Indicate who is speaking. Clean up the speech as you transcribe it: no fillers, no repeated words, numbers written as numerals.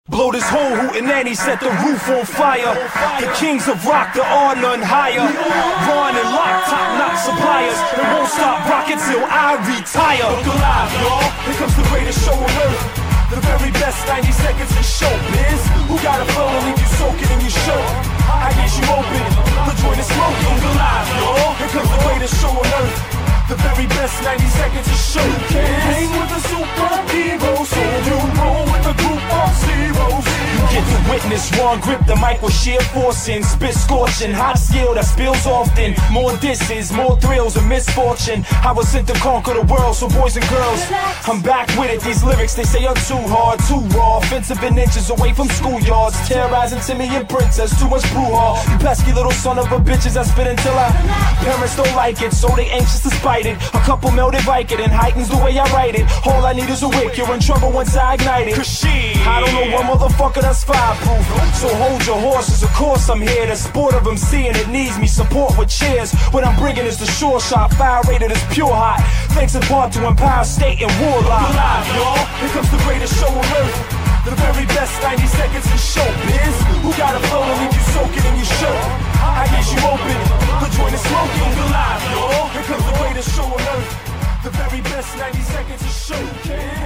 Speaker 1: Blow this whole hoot and then he set the roof on fire. The kings of rock, there are none higher. Ron and Lock, top-notch suppliers. It won't stop rocking till I retire. Look alive, y'all. Here comes the greatest show on earth. The very best 90 seconds in showbiz. Who got a flow to leave you soaking in your shirt? I get you open, the joint is smoking. Look alive, y'all. Here comes the greatest show on earth. The very best 90 seconds of showbiz. Hang with the superhero, so you roll with the group of zeros. You get to witness one grip the mic with sheer force and spit scorching, hot skill that spills often. More disses, more thrills and misfortune. I was sent to conquer the world, so boys and girls, I'm back with it. These lyrics they say are too hard, too raw, offensive and inches away from schoolyards, terrorizing Timmy and Princess. Too much brouhaha. You pesky little son of a bitches, I spit until I parents don't like it, so they anxious to spite it. A couple melted Vicodin heightens the way I write it. All I need is a wick, you're in trouble once I ignite it. Cause I don't know one motherfucker that's fireproof. So hold your horses, of course I'm here. The sport of MC and it needs me support with cheers. What I'm bringing is the sure shot, fire rated is pure hot. Thanks in part to Empire State and Warlock. Alive, y'all. Here comes the greatest show on earth. The very best 90 seconds in showbiz. Who got a flow to leave you soaking in your shirt? I get you open, the joint is smoking. Alive, y'all. Here comes the greatest show on earth. The very best 90 seconds of showbiz.